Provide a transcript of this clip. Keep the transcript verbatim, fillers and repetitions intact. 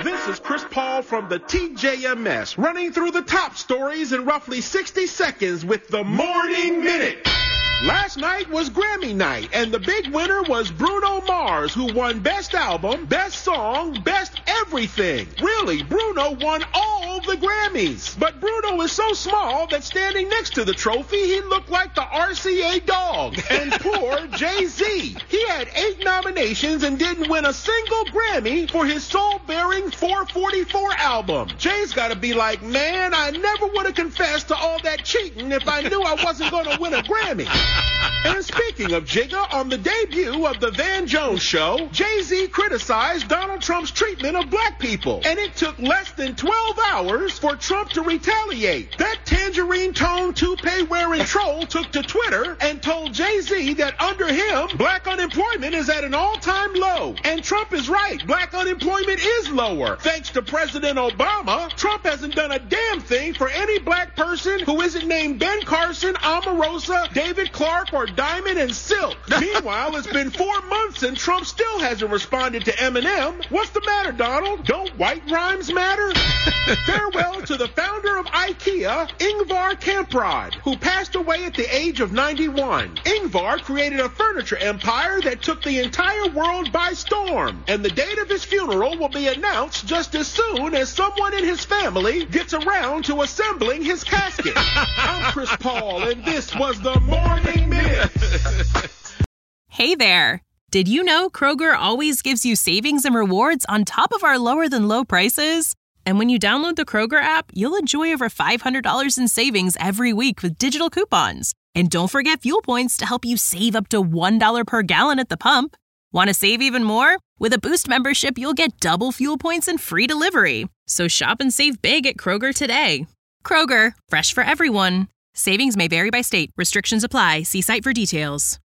This is Chris Paul from the T J M S, running through the top stories in roughly sixty seconds with the Morning Minute. Last night was Grammy night, and the big winner was Bruno Mars, who won Best Album, Best Song, Best Everything. Really, Bruno won all the Grammys. But Bruno is so small that standing next to the trophy, he looked like the R C A dog. And poor Jay-Z. He had eight nominations and didn't win a single Grammy for his soul-bearing four forty-four album. Jay's got to be like, man, I never would have confessed to all that cheating if I knew I wasn't going to win a Grammy. And speaking of Jigga, on the debut of The Van Jones Show, Jay-Z criticized Donald Trump's treatment of black people. And it took less than twelve hours for Trump to retaliate. That tangerine-toned toupee-wearing troll took to Twitter and told Jay-Z that under him, black unemployment is at an all-time low. And Trump is right. Black unemployment is lower. Thanks to President Obama, Trump hasn't done a damn thing for any black person who isn't named Ben Carson, Omarosa, David Clark, or Diamond and Silk. Meanwhile, it's been four months and Trump still hasn't responded to Eminem. What's the matter, Donald? Don't white rhymes matter? Farewell to the founder of IKEA, Ingvar Kamprad, who passed away at the age of ninety-one. Ingvar created a furniture empire that took the entire world by storm, and the date of his funeral will be announced just as soon as someone in his family gets around to assembling his casket. I'm Chris Paul, and this was the Morning Minute. Hey there. Did you know Kroger always gives you savings and rewards on top of our lower-than-low prices? And when you download the Kroger app, you'll enjoy over five hundred dollars in savings every week with digital coupons. And don't forget fuel points to help you save up to one dollar per gallon at the pump. Want to save even more? With a Boost membership, you'll get double fuel points and free delivery. So shop and save big at Kroger today. Kroger, fresh for everyone. Savings may vary by state. Restrictions apply. See site for details.